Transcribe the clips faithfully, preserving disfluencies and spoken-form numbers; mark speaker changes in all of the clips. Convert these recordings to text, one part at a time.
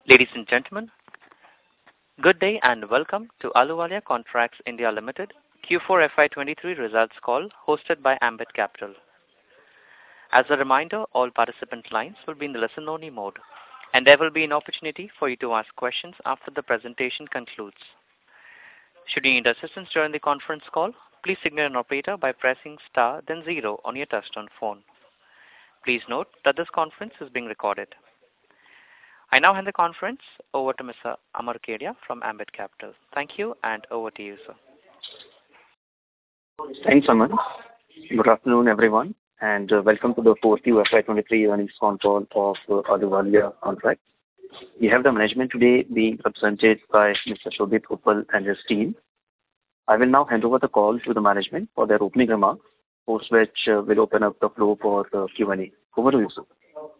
Speaker 1: Ladies and gentlemen, good day and welcome to Ahluwalia Contracts (India) Limited Q four F Y twenty-three results call hosted by Ambit Capital. As a reminder, all participant lines will be in the listen-only mode, and there will be an opportunity for you to ask questions after the presentation concludes. Should you need assistance during the conference call, please signal an operator by pressing star then zero on your touchtone phone. Please note that this conference is being recorded. I now hand the conference over to Mister Amar Kedia from Ambit Capital. Thank you, and over to you, sir.
Speaker 2: Thanks, Aman. Good afternoon, everyone, and uh, welcome to the four Q F Y twenty-three earnings con call of uh, Ahluwalia Contracts. We have the management today being represented by Mister Shobhit Uppal and his team. I will now hand over the call to the management for their opening remarks, post which uh, will open up the floor for uh, Q and A. Over to you, sir.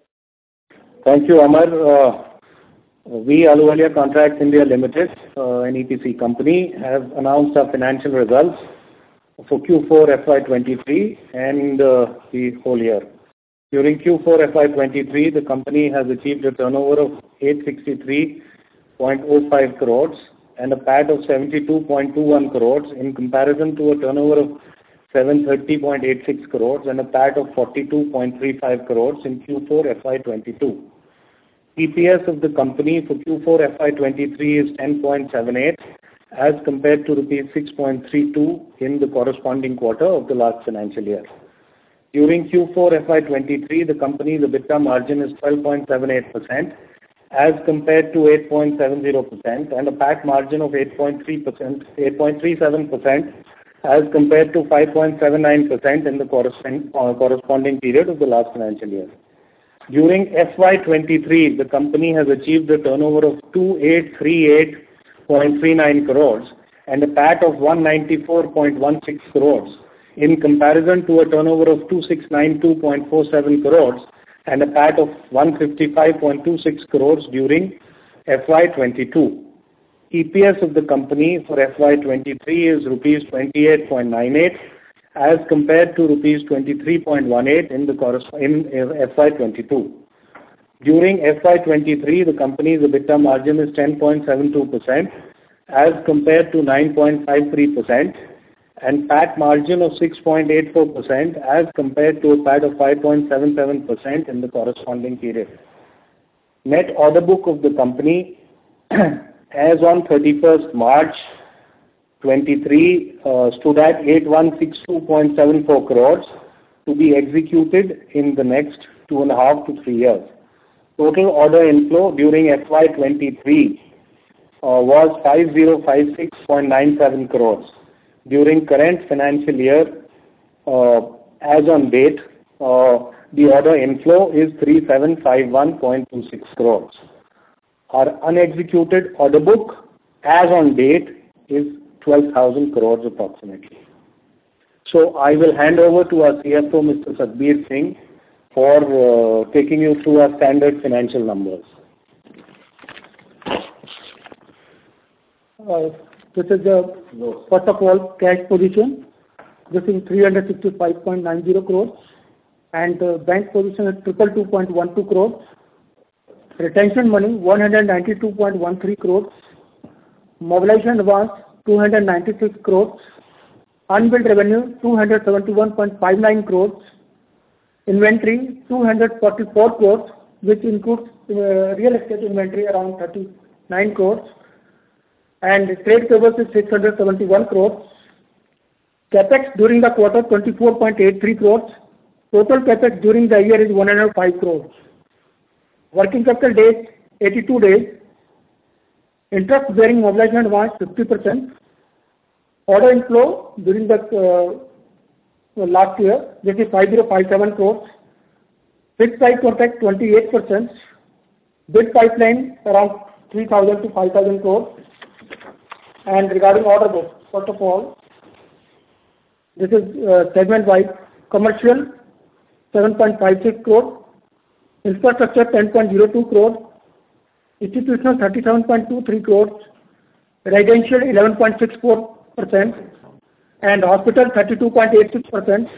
Speaker 3: Thank you, Amar. Uh, we, Ahluwalia Contracts (India) Limited, uh, an E P C company, have announced our financial results for Q four F Y twenty-three and uh, the whole year. During Q four F Y twenty-three, the company has achieved a turnover of eight hundred sixty-three point zero five crores and a P A T of seventy-two point two one crores in comparison to a turnover of seven hundred thirty point eight six crores and a P A T of forty-two point three five crores in Q four F Y twenty-two. E P S of the company for Q four F Y twenty-three is ten point seven eight as compared to rupees six point three two in the corresponding quarter of the last financial year. During Q four F Y twenty-three, the company's EBITDA margin is twelve point seven eight percent as compared to eight point seven zero percent and a P A T margin of eight point three percent, eight point three seven percent as compared to five point seven nine percent in the corresponding period of the last financial year. During F Y twenty-three, the company has achieved a turnover of two thousand eight hundred thirty-eight point three nine crores and a P A T of one hundred ninety-four point one six crores in comparison to a turnover of two thousand six hundred ninety-two point four seven crores and a P A T of one hundred fifty-five point two six crores during F Y twenty-two. E P S of the company for F Y twenty-three is rupees twenty-eight point nine eight as compared to rupees twenty-three point one eight in the in F Y twenty-two. During F Y twenty-three, the company's EBITDA margin is ten point seven two percent as compared to nine point five three percent and P A T margin of six point eight four percent as compared to a P A T of five point seven seven percent in the corresponding period. Net order book of the company as on thirty-first March twenty-three uh, stood at eight thousand one hundred sixty-two point seven four crores to be executed in the next two and a half to three years. Total order inflow during F Y twenty-three uh, was five thousand fifty-six point nine seven crores. During current financial year, uh, as on date, uh, the order inflow is three thousand seven hundred fifty-one point two six crores. Our unexecuted order book as on date is twelve thousand crores approximately. So I will hand over to our C F O, Mister Satbeer Singh, for uh, taking you through our standard financial numbers.
Speaker 4: Uh, this is the, first of all, cash position. This is three hundred sixty-five point nine zero crores and uh, bank position is two hundred twenty-two point one two crores. Retention money one hundred ninety-two point one three crores. Mobilization advance two hundred ninety-six crores. Unbilled revenue two hundred seventy-one point five nine crores. Inventory two hundred forty-four crores, which includes uh, real estate inventory around thirty-nine crores. And trade payables is six hundred seventy-one crores. Capex during the quarter twenty-four point eight three crores. Total capex during the year is one hundred five crores. Working capital days eighty-two days. Interest bearing mobilization advance fifty percent. Order inflow during the uh, last year, this is five thousand fifty-seven crores. Fixed price contract twenty-eight percent. Bid pipeline around three thousand to five thousand crores. And regarding order book, first of all, this is uh, segment wise. Commercial seven point five six crores. Infrastructure ten point zero two crores, institutional thirty-seven point two three crores, residential eleven point six four percent, and hospital thirty-two point eight six percent.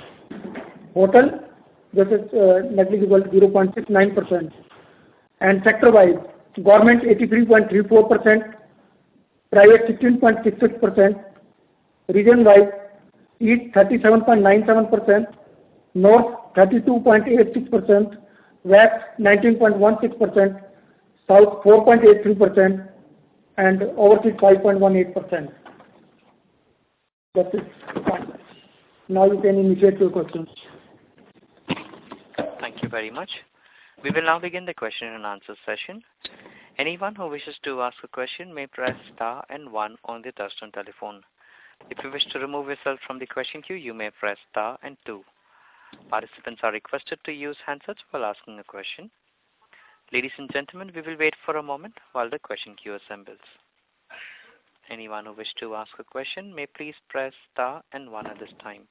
Speaker 4: Hotel, this is uh, negligible zero point six nine percent. And sector wise, government eighty-three point three four percent, private sixteen point six six percent, region-wise East thirty-seven point nine seven percent, North thirty-two point eight six percent, West nineteen point one six percent, South four point eight three percent, and overseas five point one eight percent. That's it. Now you can initiate your questions.
Speaker 1: Thank you very much. We will now begin the question and answer session. Anyone who wishes to ask a question may press star and one on the touchtone telephone. If you wish to remove yourself from the question queue, you may press star and two. Participants are requested to use handsets while asking a question. Ladies and gentlemen, we will wait for a moment while the question queue assembles. Anyone who wishes to ask a question may please press star and one at this time.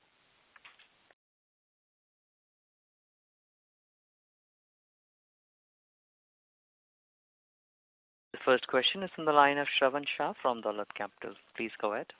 Speaker 1: The first question is from the line of Shravan Shah from Dolat Capital. Please go ahead.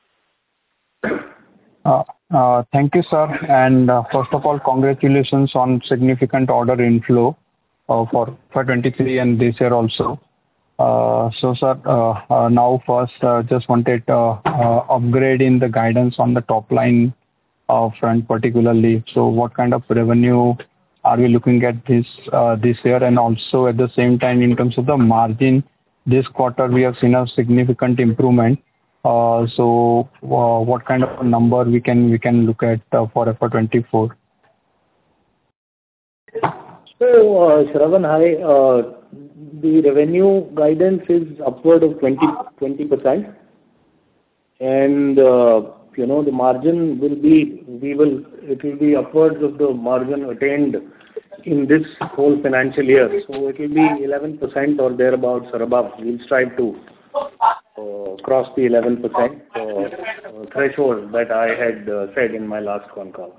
Speaker 5: Uh, uh, thank you, sir. And uh, first of all, congratulations on significant order inflow uh, for for twenty-three and this year also. Uh, so, sir, uh, uh, now first, uh, just wanted uh, uh, upgrade in the guidance on the top line uh, front particularly. So, what kind of revenue are we looking at this uh, this year? And also at the same time, in terms of the margin, this quarter we have seen a significant improvement. Uh, so, uh, what kind of a number we can we can look at uh, for F Y twenty-four?
Speaker 3: So, uh, Shravan, hi. Uh, the revenue guidance is upward of twenty percent, and uh, you know the margin will be we will it will be upwards of the margin attained in this whole financial year. So it will be eleven percent or thereabouts or above. We'll strive to uh, cross the eleven percent uh, uh, threshold that I had uh, said in my last con call.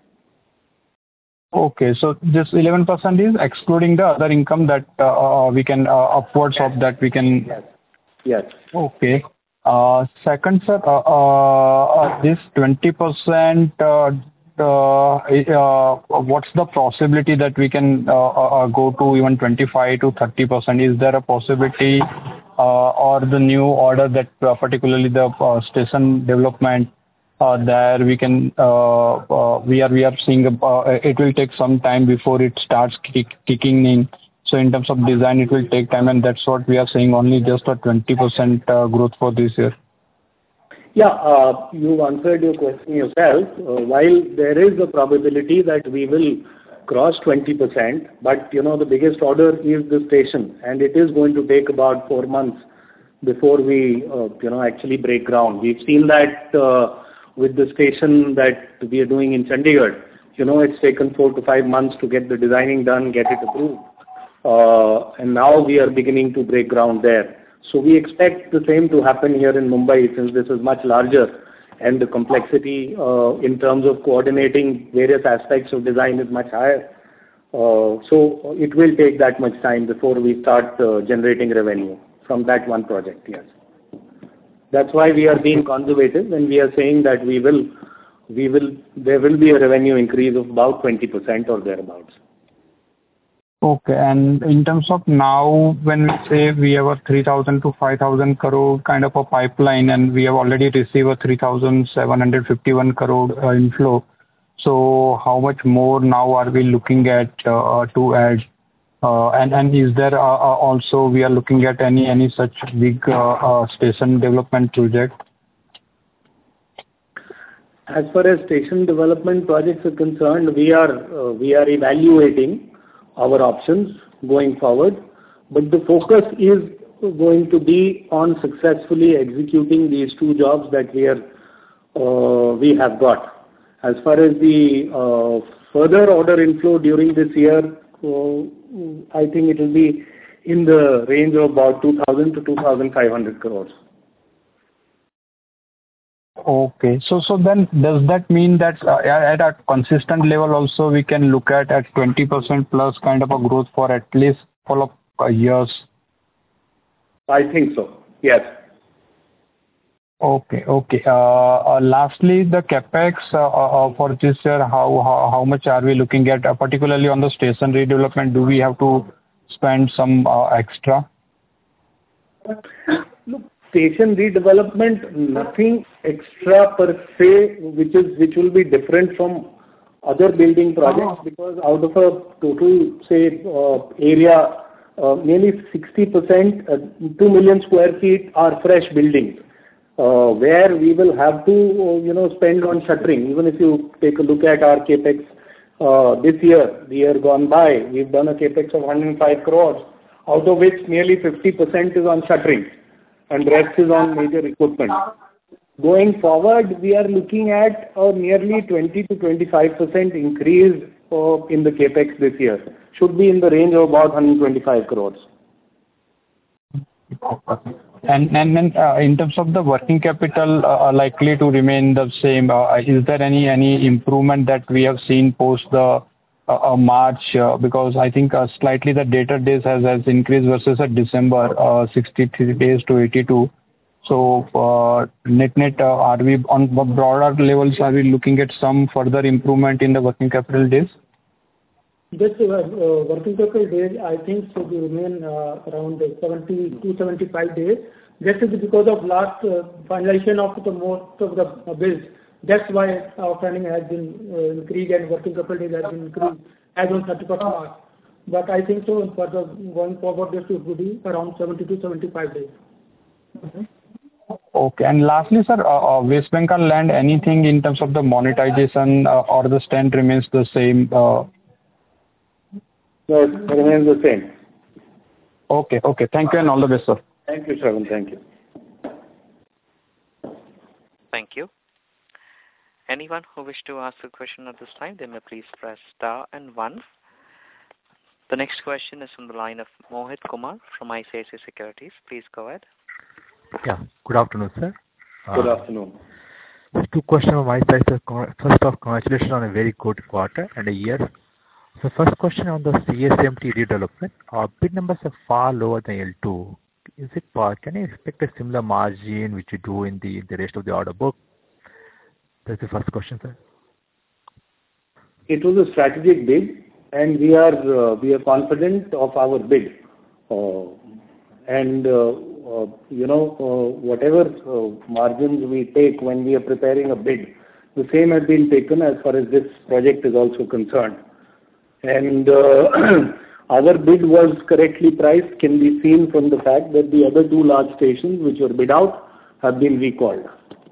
Speaker 5: Okay, so this eleven percent is excluding the other income that uh, we can, uh, upwards of that we can...
Speaker 3: Yes. Yes.
Speaker 5: Okay. Uh, second, sir, uh, uh, this twenty percent, uh, uh, uh, what's the possibility that we can uh, uh, go to even twenty-five to thirty percent? Is there a possibility uh, or the new order that uh, particularly the uh, station development, Uh, there we can uh, uh, we are we are seeing uh, it will take some time before it starts kick, kicking in. So in terms of design, it will take time, and that's what we are saying. Only just a twenty percent uh, growth for this year.
Speaker 3: Yeah, uh, you answered your question yourself. Uh, while there is a probability that we will cross twenty percent, but you know the biggest order is the station, and it is going to take about four months before we uh, you know actually break ground. We've seen that. Uh, With the station that we are doing in Chandigarh, you know, it's taken four to five months to get the designing done, get it approved. Uh, and now we are beginning to break ground there. So we expect the same to happen here in Mumbai, since this is much larger and the complexity uh, in terms of coordinating various aspects of design is much higher. Uh, so it will take that much time before we start uh, generating revenue from that one project, yes. That's why we are being conservative, and we are saying that we will, we will, there will be a revenue increase of about twenty percent or thereabouts.
Speaker 5: Okay, and in terms of now, when we say we have a three thousand to five thousand crore kind of a pipeline, and we have already received a three thousand seven hundred fifty-one crore uh, inflow. So how much more now are we looking at uh, to add? Uh, and, and is there uh, uh, also we are looking at any any such big uh, uh, station development project?
Speaker 3: As far as station development projects are concerned, we are uh, we are evaluating our options going forward, but the focus is going to be on successfully executing these two jobs that we are uh, we have got. As far as the uh, further order inflow during this year, uh, I think it will be in the range of about two thousand to two thousand five hundred crores.
Speaker 5: Okay. So so then does that mean that uh, at a consistent level also we can look at at twenty percent plus kind of a growth for at least couple of uh, years?
Speaker 3: I think so, yes.
Speaker 5: Okay. Okay. Uh, uh, lastly, the capex uh, uh, for this year, how, how how much are we looking at, uh, particularly on the station redevelopment? Do we have to spend some uh, extra?
Speaker 3: Look, station redevelopment, nothing extra per se, which is which will be different from other building projects, because out of a total, say, uh, area, uh, nearly sixty percent, uh, two million square feet are fresh buildings, uh, where we will have to, uh, you know, spend on shuttering. Even if you take a look at our capex uh, this year, the year gone by, we've done a capex of one hundred five crores, out of which nearly fifty percent is on shuttering, and rest is on major equipment. Going forward, we are looking at a nearly twenty to twenty-five percent increase uh, in the capex this year. Should be in the range of about one hundred twenty-five crores.
Speaker 5: And and then uh, in terms of the working capital, uh, likely to remain the same. Uh, is there any any improvement that we have seen post the uh, uh, March? Uh, because I think uh, slightly the debtor days has has increased versus at December, uh, sixty-three days to eighty-two. So uh, net net, uh, are we on broader levels? Are we looking at some further improvement in the working capital days?
Speaker 4: This uh, uh, working capital days, I think, should remain uh, around seventy to seventy-five days. This is because of last uh, finalization of the most of the uh, bills. That's why our planning has been uh, increased and working capital days has been increased as on thirty-first March. But I think so for the going forward, this should be around seventy to seventy-five days. Mm-hmm.
Speaker 5: Okay. And lastly, sir, uh, uh, West Bengal land, anything in terms of the monetization uh, or the stand remains the same? Uh,
Speaker 3: No, it remains the same.
Speaker 5: Okay, okay. Thank you and all the best, sir.
Speaker 3: Thank you, Shravan. Thank you.
Speaker 1: Thank you. Anyone who wish to ask a question at this time, they may please press star and one. The next question is from the line of Mohit Kumar from I C I C I Securities. Please go ahead.
Speaker 6: Yeah. Good afternoon, sir.
Speaker 3: Good
Speaker 6: uh,
Speaker 3: afternoon.
Speaker 6: Two questions on my side, sir. First off, congratulations on a very good quarter and a year. So first question on the C S M T redevelopment. Our bid numbers are far lower than L two. Is it part? Can you expect a similar margin which you do in the, the rest of the order book? That's the first question, sir.
Speaker 3: It was a strategic bid, and we are uh, we are confident of our bid. Uh, and uh, uh, you know, uh, whatever uh, margins we take when we are preparing a bid, the same has been taken as far as this project is also concerned. And uh, our bid was correctly priced, can be seen from the fact that the other two large stations which were bid out have been recalled.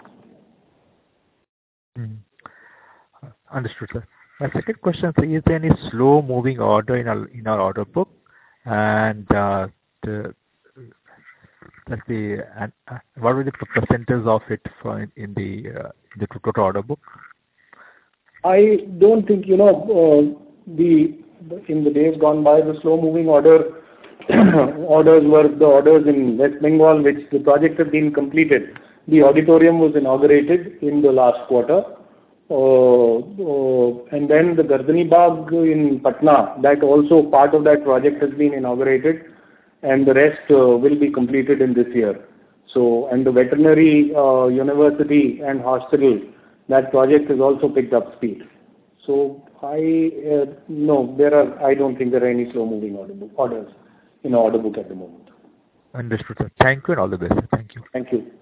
Speaker 6: Mm. Understood, sir. My second question, sir, is there any slow-moving order in our in our order book, and uh, the let's see, and uh, what were the percentage of it for in, in the uh, in the total order book?
Speaker 3: I don't think, you know, uh, the in the days gone by, the slow-moving order orders were the orders in West Bengal, which the project has been completed. The auditorium was inaugurated in the last quarter, uh, uh, and then the Gardani Bagh in Patna, that also part of that project has been inaugurated, and the rest uh, will be completed in this year. So, and the veterinary uh, university and hospital, that project has also picked up speed. So I uh, no, there are. I don't think there are any slow-moving order book, orders in order book at the moment.
Speaker 6: Understood, sir. Thank you and all the best, sir. Thank you.
Speaker 3: Thank you.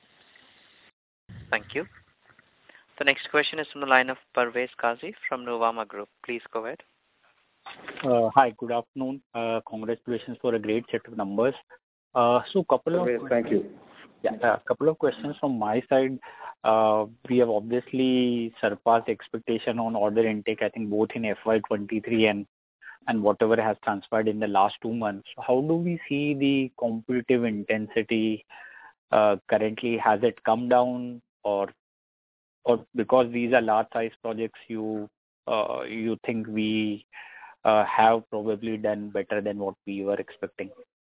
Speaker 1: Thank you. The next question is from the line of Parvez Qazi from Novama Group. Please go ahead.
Speaker 7: Uh, hi, good afternoon. Uh, congratulations for a great set of numbers. Uh, so, couple of
Speaker 3: Parvez, thank you.
Speaker 7: Yeah, a couple of questions from my side. Uh, we have obviously surpassed expectation on order intake, I think both in F Y twenty-three and and whatever has transpired in the last two months. So how do we see the competitive intensity uh, currently? Has it come down, or or because these are large size projects, you uh, you think we uh, have probably done better than what we were expecting?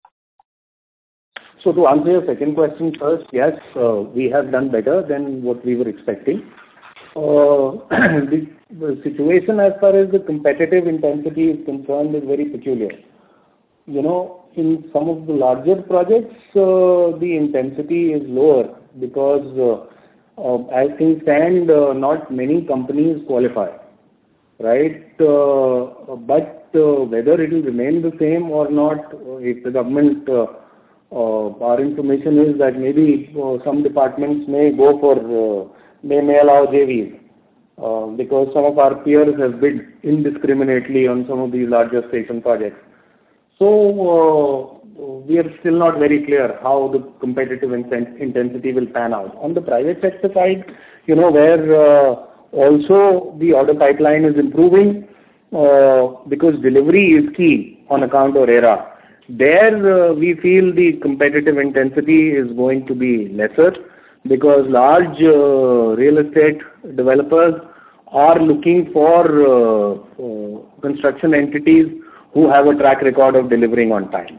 Speaker 3: So to answer your second question first, yes, uh, we have done better than what we were expecting. Uh, the, the situation as far as the competitive intensity is concerned is very peculiar. You know, in some of the larger projects, uh, the intensity is lower because uh, uh, as things stand, uh, not many companies qualify, right? Uh, but uh, whether it will remain the same or not, uh, if the government uh, Uh, our information is that maybe uh, some departments may go for, uh, may, may allow J Vs, uh, because some of our peers have bid indiscriminately on some of these larger station projects. So uh, we are still not very clear how the competitive inten- intensity will pan out. On the private sector side, you know, where uh, also the order pipeline is improving uh, because delivery is key on account of RERA. There uh, we feel the competitive intensity is going to be lesser because large uh, real estate developers are looking for uh, uh, construction entities who have a track record of delivering on time.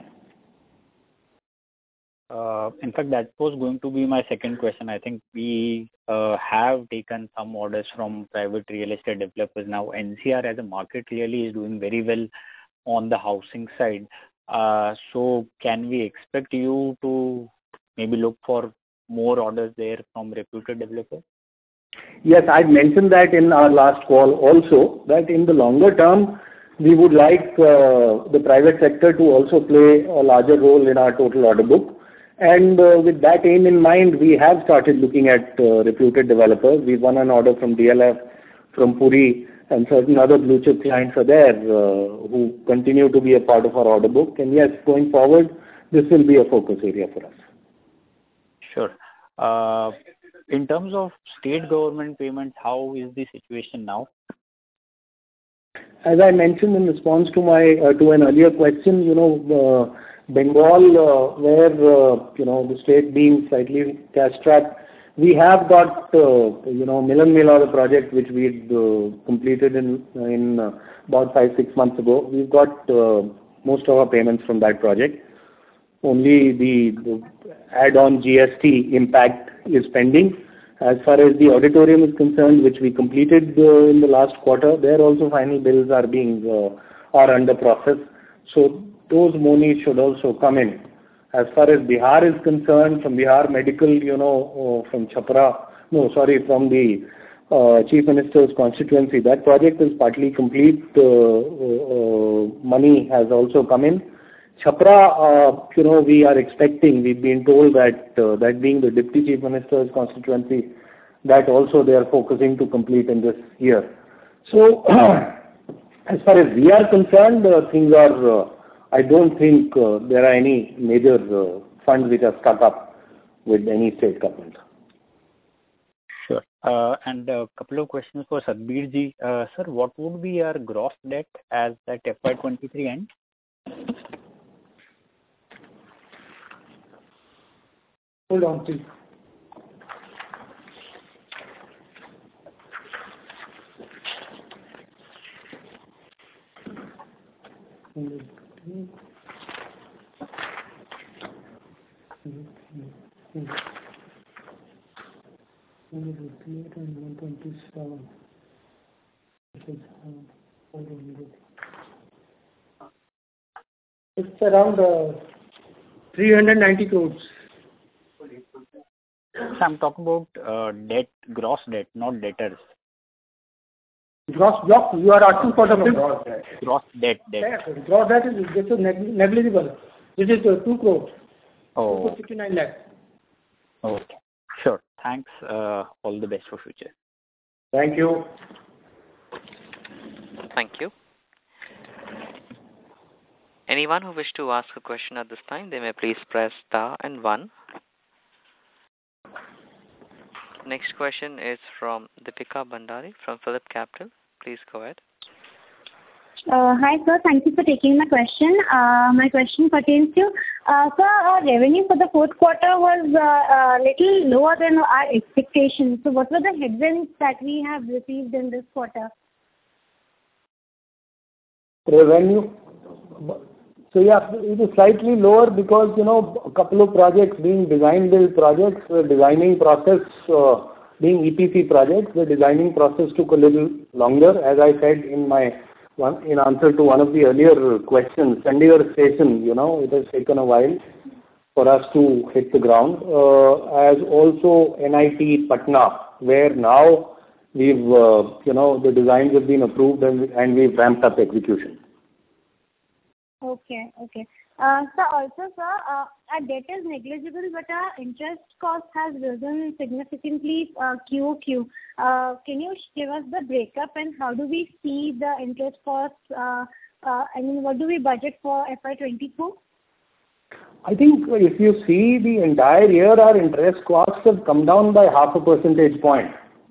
Speaker 7: Uh, in fact, that was going to be my second question. I think we uh, have taken some orders from private real estate developers. Now, N C R as a market clearly is doing very well on the housing side. Uh, so can we expect you to maybe look for more orders there from reputed developers?
Speaker 3: Yes, I mentioned that in our last call also, that in the longer term, we would like uh, the private sector to also play a larger role in our total order book. And uh, with that aim in mind, we have started looking at uh, reputed developers. We won an order from D L F, from Puri, and certain other blue chip clients are there uh, who continue to be a part of our order book. And yes, going forward, this will be a focus area for us.
Speaker 7: Sure. Uh, in terms of state government payments, how is the situation now?
Speaker 3: As I mentioned in response to my uh, to an earlier question, you know, uh, Bengal, uh, where uh, you know the state being slightly cash-strapped, we have got uh, you know Milan Mela, the project which we had uh, completed in in uh, about five six months ago. We've got uh, most of our payments from that project. Only the, the add-on G S T impact is pending. As far as the auditorium is concerned, which we completed uh, in the last quarter, there also final bills are being uh, are under process. So those monies should also come in. As far as Bihar is concerned, from Bihar Medical, you know, uh, from Chhapra, no, sorry, from the uh, Chief Minister's constituency, that project is partly complete. Uh, uh, money has also come in. Chhapra, uh, you know, we are expecting, we've been told that uh, that being the Deputy Chief Minister's constituency, that also they are focusing to complete in this year. So, as far as we are concerned, uh, things are, uh, I don't think uh, there are any major uh, funds which are stuck up with any state government.
Speaker 7: Sure. Uh, and a couple of questions for Satbeer ji. Uh, sir, what would be our gross debt as that F Y twenty-three ends?
Speaker 4: Hold on, please. It's around uh, three hundred ninety crores.
Speaker 7: I'm talking about uh, debt, gross debt, not debtors.
Speaker 4: Gross block, you are asking for the
Speaker 7: gross debt. Gross debt, debt.
Speaker 4: Debt. Gross debt is this is negligible. This is uh, two crores.
Speaker 7: Oh.
Speaker 4: fifty-nine lakhs.
Speaker 7: Okay. Sure. Thanks. Uh, all the best for future.
Speaker 3: Thank you.
Speaker 1: Thank you. Anyone who wish to ask a question at this time, they may please press star and one. Next question is from Deepika Bhandari from Phillip Capital. Please go ahead.
Speaker 8: Uh, hi, sir. Thank you for taking my question. Uh, my question pertains to, uh, sir, our revenue for the fourth quarter was a uh, uh, little lower than our expectations. So what were the headwinds that we have received in this quarter?
Speaker 3: Revenue. So yeah, it is slightly lower because, you know, a couple of projects being design build projects, the designing process uh, being E P C projects, the designing process took a little longer. As I said in my one, in answer to one of the earlier questions, Chandigarh station, you know, it has taken a while for us to hit the ground. Uh, as also N I T Patna, where now we've, uh, you know, the designs have been approved and, and we've ramped up execution.
Speaker 8: Okay, okay. Uh, sir, also, sir, uh, our debt is negligible, but our interest cost has risen significantly uh, Q O Q. Uh, can you give us the breakup and how do we see the interest costs? Uh, uh, I mean, what do we budget for F Y twenty-four?
Speaker 3: I think if you see the entire year, our interest costs have come down by half a percentage point.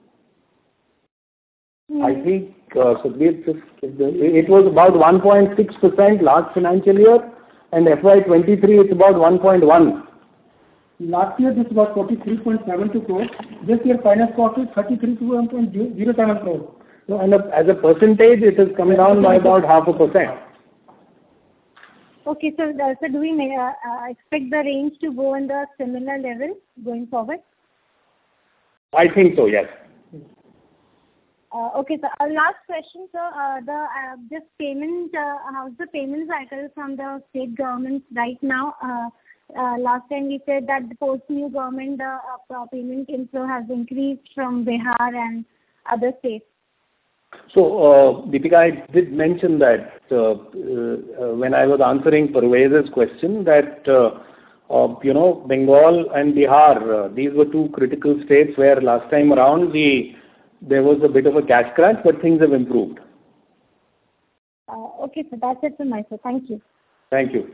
Speaker 3: Mm-hmm. I think uh, so it was about one point six percent last financial year, and F Y twenty-three it's about one point one.
Speaker 4: Last year this was forty-three point seven two crores. This year finance cost is thirty-three point zero seven crores.
Speaker 3: So and a, as a percentage, it has come down by about half a percent.
Speaker 8: Okay, so, uh, so do we uh, uh, expect the range to go in the similar level going forward?
Speaker 3: I think so, yes.
Speaker 8: Uh, okay, so uh, last question, sir. Uh, the uh, this payment, uh, how's the payment cycle from the state government right now? Uh, uh, last time we said that the post new government uh, uh, payment inflow has increased from Bihar and other states.
Speaker 3: So, uh, Deepika, I did mention that uh, uh, when I was answering Parvez's question that, uh, uh, you know, Bengal and Bihar, uh, these were two critical states where last time around the there was a bit of a cash crunch, but things have improved.
Speaker 8: Uh, okay, so that's it from my side. Thank you.
Speaker 3: Thank you.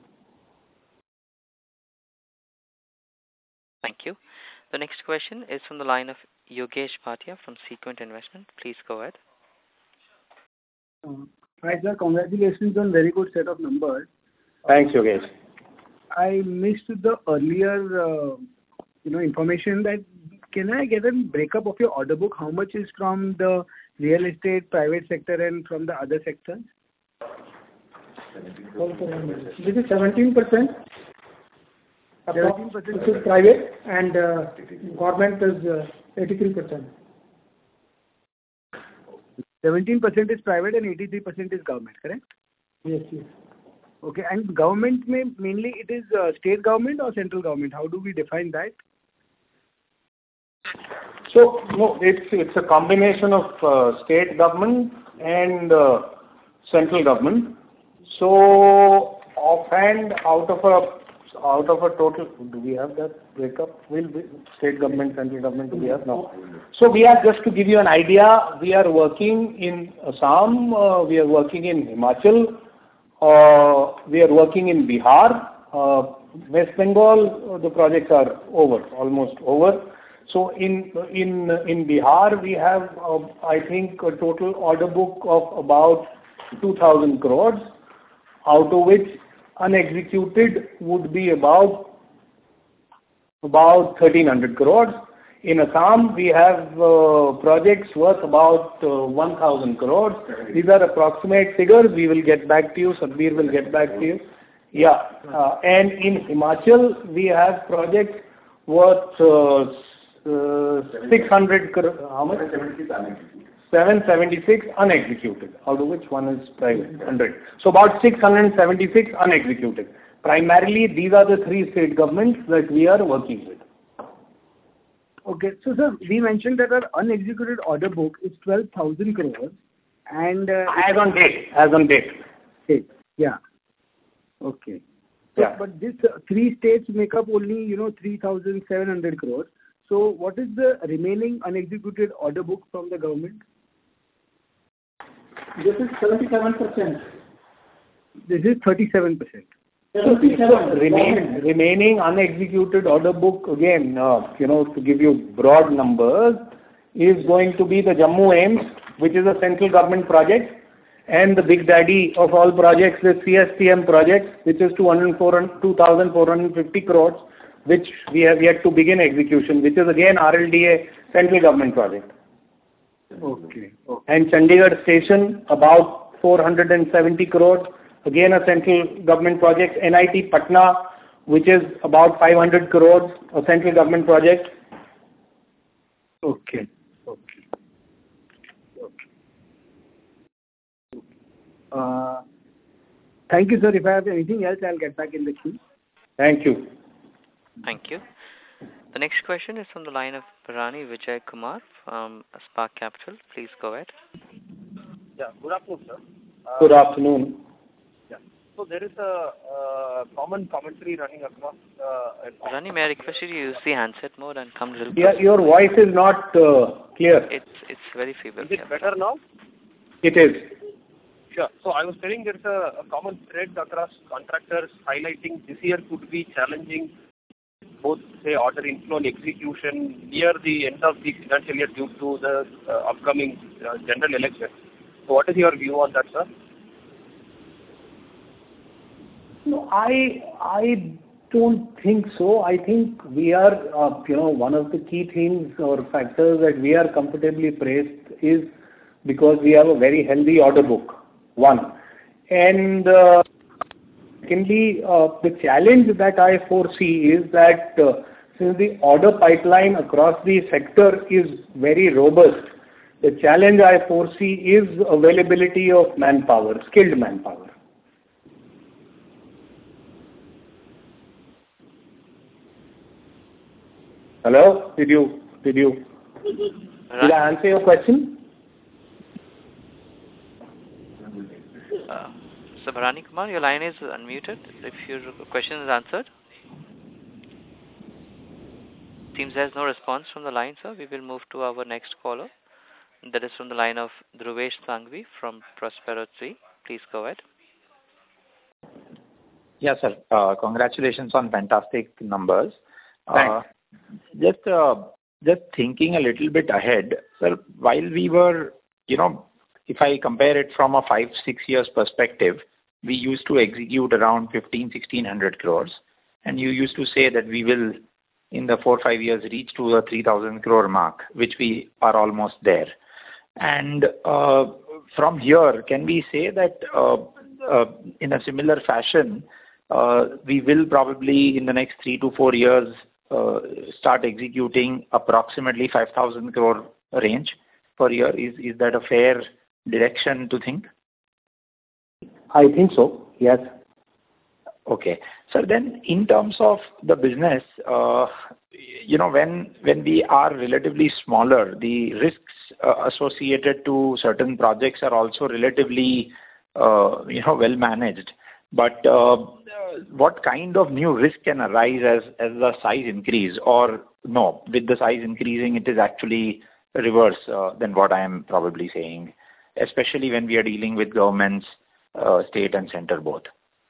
Speaker 1: Thank you. The next question is from the line of Yogesh Bhatia from Sequent Investment. Please go ahead.
Speaker 9: Uh, hi sir, congratulations on very good set of numbers.
Speaker 3: Thanks, Yogesh.
Speaker 9: I missed the earlier, uh, you know, information that can I get a breakup of your order book? How much is from the real estate, private sector, and from the other sectors?
Speaker 4: This is seventeen percent. seventeen percent is private and uh, government is uh, eighty-three percent.
Speaker 9: seventeen percent is private and eighty-three percent is government, correct?
Speaker 4: Yes, yes.
Speaker 9: Okay, and government may mainly it is uh, state government or central government? How do we define that?
Speaker 3: So, no, it's it's a combination of uh, state government and uh, central government. So, offhand, out of a out of a total, do we have that breakup? Will be state government, central government? Do we have? No. So, we are just to give you an idea. We are working in Assam. Uh, we are working in Himachal. Uh, we are working in Bihar. Uh, West Bengal. Uh, the projects are over, almost over. So in in in Bihar we have uh, I think a total order book of about two thousand crores, out of which unexecuted would be about about thirteen hundred crores. In Assam we have uh, projects worth about uh, one thousand crores. These are approximate figures. We will get back to you. Satbir will get back to you. Yeah, uh, and in Himachal we have projects worth uh, Uh, six hundred crore, how much? seven seventy-six unexecuted, out of which one is private, one hundred. So about six hundred seventy-six unexecuted. Primarily, these are the three state governments that we are working with.
Speaker 9: Okay, so sir, we mentioned that our unexecuted order book is twelve thousand crores, and uh,
Speaker 3: as on date, as on date.
Speaker 9: Okay, yeah. Okay. So,
Speaker 3: yeah.
Speaker 9: But these uh, three states make up only, you know, three thousand seven hundred crores. So what is the remaining unexecuted order book from the government?
Speaker 4: This is seventy-seven percent.
Speaker 9: This is thirty-seven percent.
Speaker 3: So remain, remaining unexecuted order book, again, uh, you know, to give you broad numbers, is going to be the Jammu AIIMS, which is a central government project, and the big daddy of all projects, the C S T M project, which is two thousand four hundred fifty crores, which we have yet to begin execution, which is again R L D A central government project.
Speaker 9: Okay. okay.
Speaker 3: And Chandigarh station, about four hundred seventy crores, again a central government project. N I T Patna, which is about five hundred crores, a central government project.
Speaker 9: Okay. Okay. Okay. Uh, thank you, sir. If I have anything else, I'll get back in the queue.
Speaker 3: Thank you.
Speaker 1: Thank you. The next question is from the line of Bharani Vijay Kumar from Spark Capital. Please go ahead.
Speaker 10: Yeah, good afternoon, sir.
Speaker 3: Uh, good afternoon.
Speaker 10: Yeah. So there is a uh, common commentary running across. Uh,
Speaker 1: Rani, may I request you to use the handset mode and come a little
Speaker 3: Yeah,
Speaker 1: closer?
Speaker 3: your voice is not uh, clear.
Speaker 1: It's it's very feeble.
Speaker 10: Is it
Speaker 1: yeah.
Speaker 10: better now?
Speaker 3: It is.
Speaker 10: Sure. So I was telling there's a, a common thread across contractors highlighting this year could be challenging, both say order inflow and execution near the end of the financial year due to the uh, upcoming uh, general election. So what is your view on that, sir?
Speaker 3: No, I I don't think so. I think we are, uh, you know, one of the key things or factors that we are comfortably placed is because we have a very healthy order book, one. And uh, secondly, uh, the challenge that I foresee is that uh, since the order pipeline across the sector is very robust, the challenge I foresee is availability of manpower, skilled manpower. Hello? Did you, did you, did I answer your question?
Speaker 1: Uh, so Bharani Kumar, your line is unmuted. If your question is answered. Seems there's no response from the line, sir. We will move to our next caller. That is from the line of Dhruvesh Sanghvi from Prospero Tree. Please go ahead.
Speaker 11: Yes, sir. Uh, congratulations on fantastic numbers.
Speaker 3: Thanks.
Speaker 11: Uh, just, uh, just thinking a little bit ahead, sir, while we were, you know, if I compare it from a five, six years perspective, we used to execute around fifteen, sixteen hundred crores. And you used to say that we will, in the four, five years, reach to the three thousand crore mark, which we are almost there. And uh, from here, can we say that uh, uh, in a similar fashion, uh, we will probably in the next three to four years uh, start executing approximately five thousand crore range per year? Is, is that a fair direction to think?
Speaker 3: I think so, yes.
Speaker 11: Okay. So then in terms of the business, uh, you know, when when we are relatively smaller, the risks uh, associated to certain projects are also relatively, uh, you know, well managed. But uh, what kind of new risk can arise as, as the size increase? Or no, with the size increasing, it is actually reverse uh, than what I am probably saying, especially when we are dealing with governments, uh, state and center both.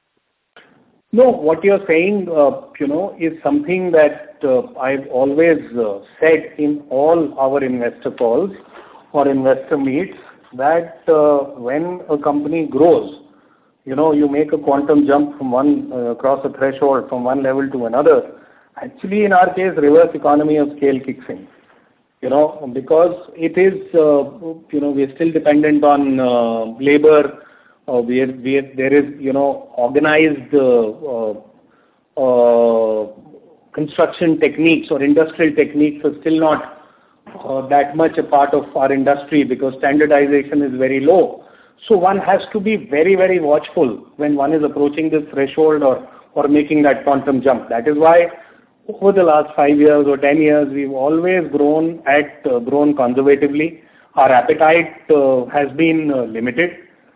Speaker 3: No, what you're saying, uh, you know, is something that uh, I've always uh, said in all our investor calls or investor meets, that uh, when a company grows, you know, you make a quantum jump from one, uh, across a threshold from one level to another. Actually, in our case, reverse economy of scale kicks in. You know, because it is, uh, you know, we're still dependent on uh, labor. Uh, we are, we are, there is, you know, organized uh, uh, uh, construction techniques or industrial techniques are still not uh, that much a part of our industry because standardization is very low. So one has to be very, very watchful when one is approaching this threshold or, or making that quantum jump. That is why over the last five years or ten years, we've always grown at, uh, grown conservatively. Our appetite uh, has been uh, limited.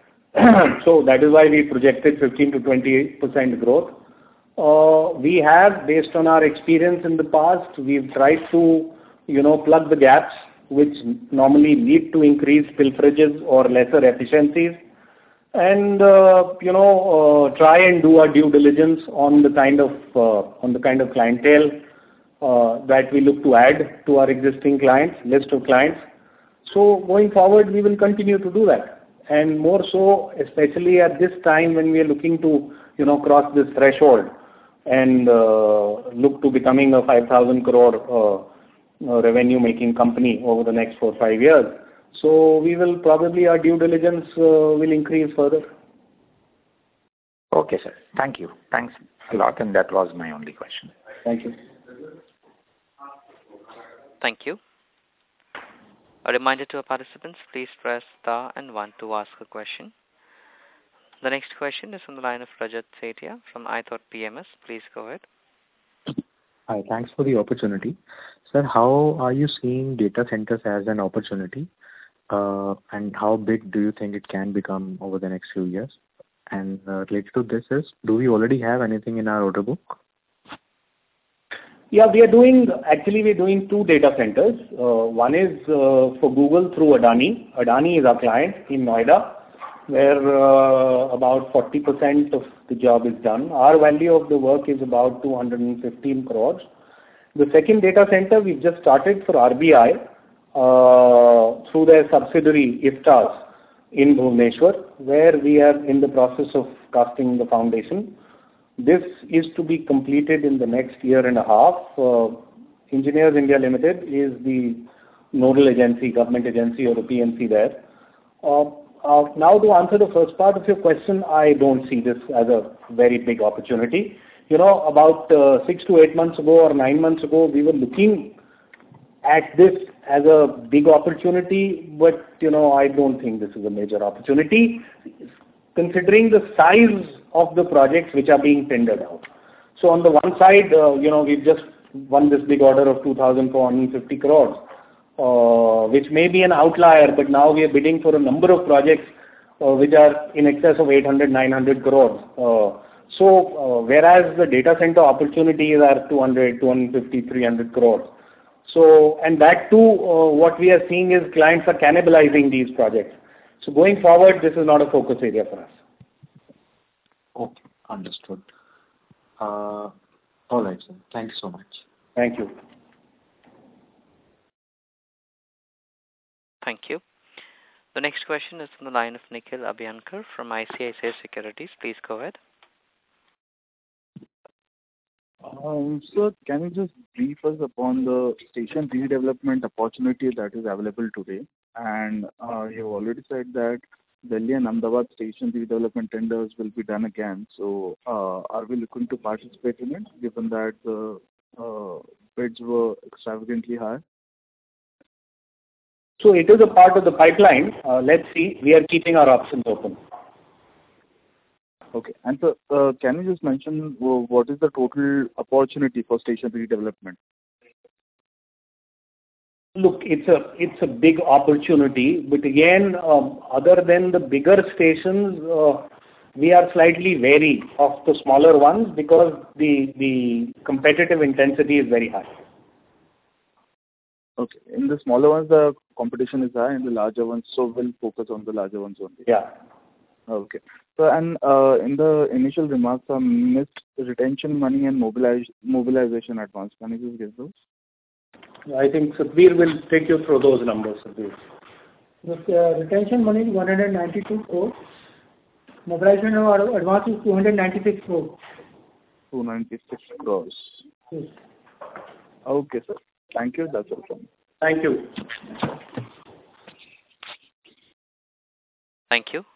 Speaker 3: So that is why we projected fifteen to twenty percent growth. Uh, we have, based on our experience in the past, we've tried to, you know, plug the gaps which normally lead to increased pilferages or lesser efficiencies, and uh, you know, uh, try and do our due diligence on the kind of uh, on the kind of clientele uh, that we look to add to our existing clients list of clients. So going forward, we will continue to do that. And more so, especially at this time when we are looking to, you know, cross this threshold and uh, look to becoming a five thousand crore uh, uh, revenue-making company over the next four, five years. So we will probably, our due diligence uh, will increase further.
Speaker 11: Okay, sir. Thank you. Thanks a lot. And that was my only question.
Speaker 3: Thank you.
Speaker 1: Thank you. A reminder to our participants, please press star and one to ask a question. The next question is from the line of Rajat Sethia from iThought P M S. Please go ahead.
Speaker 12: Hi, thanks for the opportunity. Sir, how are you seeing data centers as an opportunity? Uh, and how big do you think it can become over the next few years? And uh, related to this is, do we already have anything in our order book?
Speaker 3: Yeah, we are doing, actually we're doing two data centers. Uh, one is uh, for Google through Adani. Adani is our client in Noida, where uh, about forty percent of the job is done. Our value of the work is about two hundred fifteen crores. The second data center we've just started for R B I uh, through their subsidiary IFTAS in Bhubaneswar, where we are in the process of casting the foundation. This is to be completed in the next year and a half. Uh, Engineers India Limited is the nodal agency, government agency or the P M C there. Uh, uh, now to answer the first part of your question, I don't see this as a very big opportunity. You know, about uh, six to eight months ago or nine months ago, we were looking at this as a big opportunity, but you know, I don't think this is a major opportunity, considering the size of the projects which are being tendered out. So on the one side, uh, you know, we've just won this big order of two thousand four hundred fifty crores, uh, which may be an outlier, but now we are bidding for a number of projects uh, which are in excess of eight hundred, nine hundred crores. Uh, so uh, whereas the data center opportunities are two hundred, two hundred fifty, three hundred crores. So, and that too, uh, what we are seeing is clients are cannibalizing these projects. So going forward, this is not a focus area for us.
Speaker 12: Okay, understood. Uh, all right, sir. Thank you so much.
Speaker 3: Thank you.
Speaker 1: Thank you. The next question is from the line of Nikhil Abhyankar from I C I C I Securities. Please go ahead.
Speaker 13: Um, sir, can you just brief us upon the station redevelopment opportunity that is available today? And uh, you have already said that Delhi and Ahmedabad station redevelopment tenders will be done again. So, uh, are we looking to participate in it, given that the uh, bids were extravagantly high?
Speaker 3: So, it is a part of the pipeline. Uh, let's see. We are keeping our options open.
Speaker 13: Okay. And so, uh, can you just mention uh, what is the total opportunity for station redevelopment?
Speaker 3: Look, it's a it's a big opportunity, but again, um, other than the bigger stations, uh, we are slightly wary of the smaller ones because the the competitive intensity is very high.
Speaker 13: Okay. In the smaller ones, the competition is high, and the larger ones, so we'll focus on the larger ones only.
Speaker 3: Yeah.
Speaker 13: Okay. So, and uh, in the initial remarks, I missed retention money and mobilize, mobilization advance. Can you just give those?
Speaker 3: I think Satbir will take you through those numbers, Satbir.
Speaker 4: The uh, retention money is one hundred ninety-two crores. Mobilization of advance is two hundred ninety-six crores.
Speaker 13: two hundred ninety-six crores.
Speaker 4: Yes.
Speaker 13: Okay, sir. Thank you. That's all from me.
Speaker 3: Thank you.
Speaker 1: Thank you.